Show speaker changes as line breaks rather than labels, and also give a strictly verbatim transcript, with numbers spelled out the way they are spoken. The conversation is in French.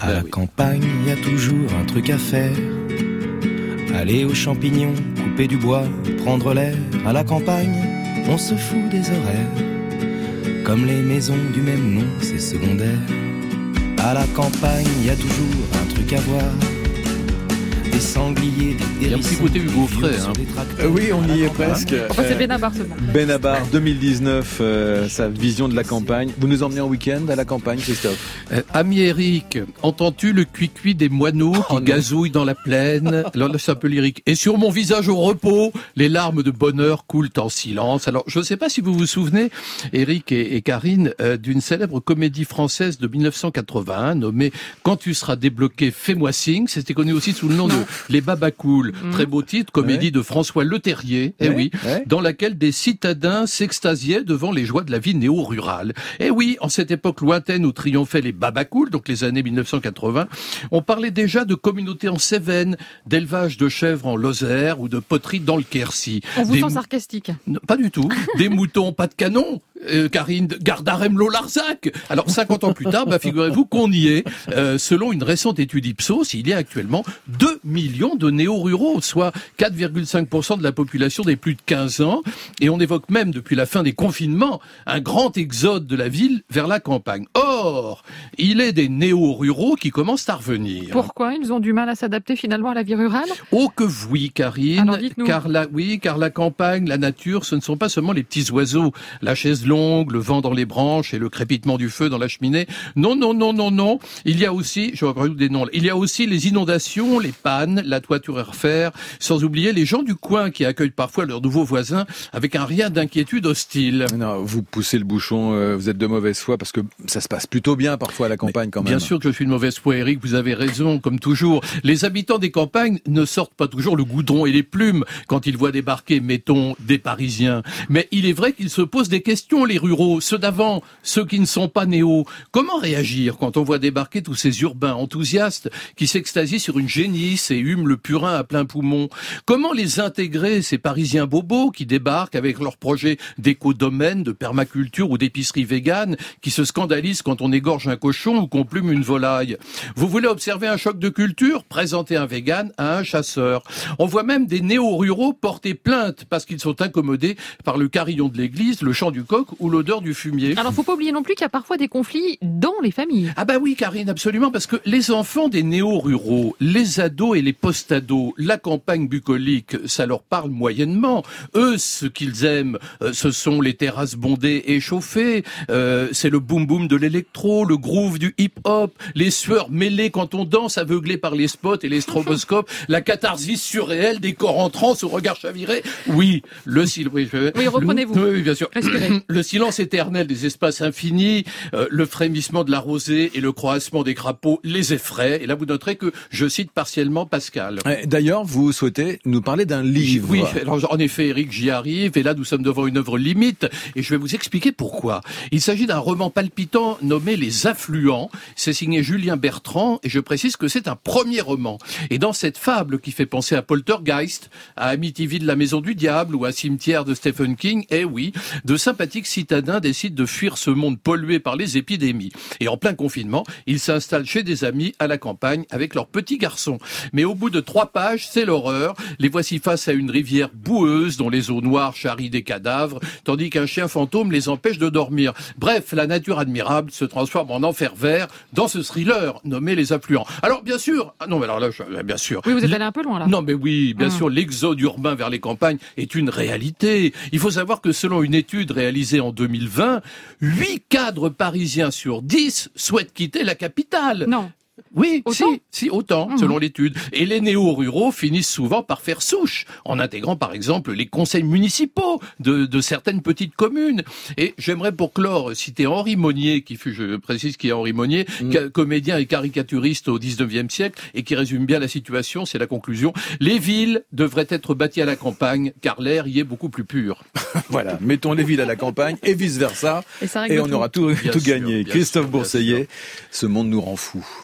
À la campagne, il y a toujours un truc à faire. Aller aux champignons, couper du bois, prendre l'air. À la campagne, on se fout des horaires. Comme les maisons du même nom, c'est secondaire. À la campagne, il y a toujours un truc à voir. Des sangliers, des
Il y a un petit côté Hugo Frey, hein.
Euh, oui, on y est presque.
Enfin, c'est Benabar seulement.
Benabar deux mille dix-neuf, euh, sa vision de la campagne. Vous nous emmenez en week-end à la campagne, Christophe?
Euh, ami Eric, entends-tu le cuicui des moineaux qui
Oh,
gazouillent dans la plaine? Alors là, c'est un peu lyrique. Et sur mon visage au repos, les larmes de bonheur coulent en silence. Alors, je ne sais pas si vous vous souvenez, Eric et, et Karine, euh, d'une célèbre comédie française de mille neuf cent quatre-vingt-un nommée Quand tu seras débloqué, fais-moi signe. C'était connu aussi sous le nom de Les Babacools. Mmh. Très beau titre, comédie ouais. de François Leterrier, eh ouais. oui, ouais. dans laquelle des citadins s'extasiaient devant les joies de la vie néo-rurale. Eh oui, en cette époque lointaine où triomphaient les Babacools, donc les années mille neuf cent quatre-vingts, on parlait déjà de communautés en Cévennes, d'élevage de chèvres en Lozère ou de poterie dans le Quercy.
On vous
des
sent sarcastique.
Non, pas du tout. Des moutons, pas de canon. Euh, Karine, Gardarem Larzac. Alors, cinquante ans plus tard, bah, figurez-vous qu'on y est. Euh, selon une récente étude Ipsos, il y a actuellement deux millions de néo-ruraux, soit quatre virgule cinq pour cent de la population des plus de quinze ans. Et on évoque même, depuis la fin des confinements, un grand exode de la ville vers la campagne. Or, il est des néo-ruraux qui commencent à revenir.
Pourquoi? Ils ont du mal à s'adapter finalement à la vie rurale?
Oh que oui, Karine.
Alors, dites-nous.
Car la, oui, car la campagne, la nature, ce ne sont pas seulement les petits oiseaux, la chaise longue, le vent dans les branches et le crépitement du feu dans la cheminée. Non, non, non, non, non. Il y a aussi, je vais vous des noms. Il y a aussi les inondations, les pannes, la toiture à refaire, sans oublier les gens du coin qui accueillent parfois leurs nouveaux voisins avec un rien d'inquiétude hostile.
Non, vous poussez le bouchon, euh, vous êtes de mauvaise foi parce que ça se passe plutôt bien parfois à la campagne quand même.
Bien sûr que je suis de mauvaise foi, Eric, vous avez raison, comme toujours. Les habitants des campagnes ne sortent pas toujours le goudron et les plumes quand ils voient débarquer, mettons, des Parisiens. Mais il est vrai qu'ils se posent des questions, les ruraux, ceux d'avant, ceux qui ne sont pas néo. Comment réagir quand on voit débarquer tous ces urbains enthousiastes qui s'extasient sur une génisse et hument le purin à plein poumon? Comment les intégrer, ces Parisiens bobos qui débarquent avec leurs projets d'éco-domaine, de permaculture ou d'épicerie végane, qui se scandalisent quand on égorge un cochon ou qu'on plume une volaille? Vous voulez observer un choc de culture? Présentez un végane à un chasseur. On voit même des néo-ruraux porter plainte parce qu'ils sont incommodés par le carillon de l'église, le chant du coq ou l'odeur du fumier.
Alors, faut pas oublier non plus qu'il y a parfois des conflits dans les familles.
Ah bah oui, Karine, absolument, parce que les enfants des néo-ruraux, les ados et les post-ados, la campagne bucolique, ça leur parle moyennement. Eux, ce qu'ils aiment, euh, ce sont les terrasses bondées et chauffées, euh, c'est le boom-boom de l'électro, le groove du hip-hop, les sueurs mêlées quand on danse, aveuglés par les spots et les stroboscopes, la catharsis surréelle des corps en transe au regard chaviré. Oui, le silence. Oui, je...
oui, reprenez-vous.
Le... Oui, bien sûr.
Respirez.
Le silence éternel des espaces infinis, euh, le frémissement de la rosée et le croassement des crapauds les effraient. Et là, vous noterez que je cite partiellement Pascal.
D'ailleurs, vous souhaitez nous parler d'un livre.
Oui, alors en effet, Eric, j'y arrive. Et là, nous sommes devant une œuvre limite. Et je vais vous expliquer pourquoi. Il s'agit d'un roman palpitant nommé Les Affluents. C'est signé Julien Bertrand. Et je précise que c'est un premier roman. Et dans cette fable qui fait penser à Poltergeist, à Amityville de la Maison du Diable ou à Cimetière de Stephen King, eh oui, de sympathiques citadins décident de fuir ce monde pollué par les épidémies. Et en plein confinement, ils s'installent chez des amis à la campagne avec leur petit garçon. Mais au bout de trois pages, c'est l'horreur. Les voici face à une rivière boueuse dont les eaux noires charrient des cadavres, tandis qu'un chien fantôme les empêche de dormir. Bref, la nature admirable se transforme en enfer vert dans ce thriller nommé Les Affluents. Alors bien sûr, ah non mais alors là, je, bien sûr.
Oui, vous êtes allé un peu loin là.
Non mais oui, bien
mmh.
sûr, l'exode urbain vers les campagnes est une réalité. Il faut savoir que selon une étude réalisée en deux mille vingt, huit cadres parisiens sur dix souhaitent quitter la capitale.
Non.
Oui,
autant
si, si, autant, mmh. selon l'étude. Et les néo-ruraux finissent souvent par faire souche, en intégrant par exemple les conseils municipaux de, de certaines petites communes. Et j'aimerais pour clore citer Henri Monnier, qui fut, je précise qui est Henri Monnier, mmh. comédien et caricaturiste au dix-neuvième siècle, et qui résume bien la situation, c'est la conclusion. Les villes devraient être bâties à la campagne, car l'air y est beaucoup plus pur.
Voilà, mettons les villes à la campagne, et vice-versa, et, et on aura tout, tout
sûr,
gagné. Christophe Bourseillet, ce monde nous rend fous.